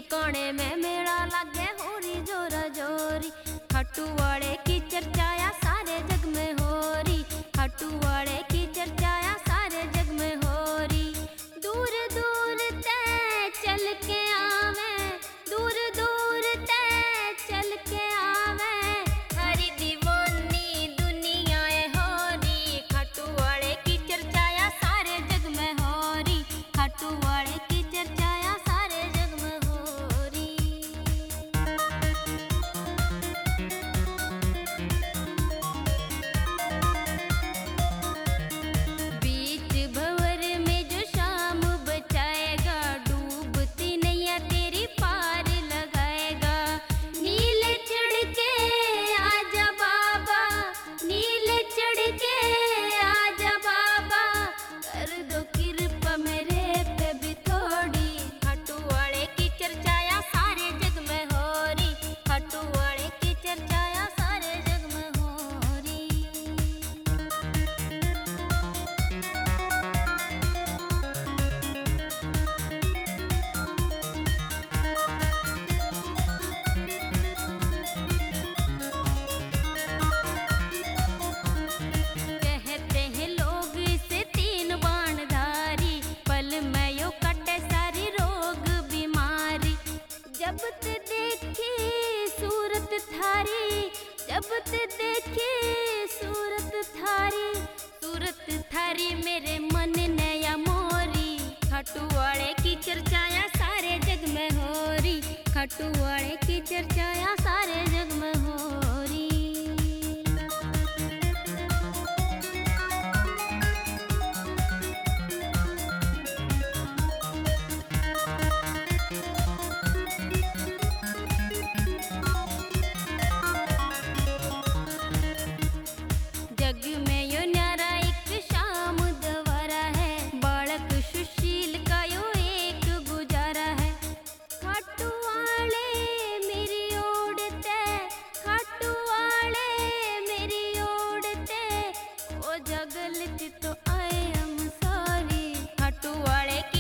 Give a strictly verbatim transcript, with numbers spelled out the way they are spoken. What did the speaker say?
कोने में मेला लागे होरी जोरा जोरी। खाटू वाले की चर्चाया सारे जग में होरी। खाटू वाले की चर्चाया सारे जग में होरी। दूर दूर ते चल के आवे, दूर दूर ते चल के आवे, हरी दीवानी दुनिया होरी। खाटू वाले की चर्चाया सारे जग में होरी। खाटू वाले की चर्चाया सारे जग में होरी। बीच भंवर में जो शाम बचाएगा, डूबती नैया तेरी पार लगाएगा। नीले चढ़ के आजा बाबा, नीले चढ़ के आजा बाबा, कर दो कृपा मेरे पे भी थोड़ी। खाटू वाले की चर्चाया सारे जग में होरी। खाटू वाले की चर्चाया सारे जग में होरी। कहते हैं लोग इसे तीन बाणधारी, पल में यो कटे सारी रोग बीमारी। जब ते देखी सूरत थारी, जब ते देखी सूरत थारी, सूरत थारी मेरे मन ने या मोरी। खाटू वाले की चर्चाया सारे जग में होरी। खाटू वाले की चर्चाया सारे जग में होरी। जग में यो न्यारा एक शाम दवारा है, बालक सुशील का यो एक गुजारा है। खाटू वाले मेरी ओढ़ते, खाटू वाले मेरी ओढ़ते, ओ जगल तो आए हम सारी। खाटू वाले की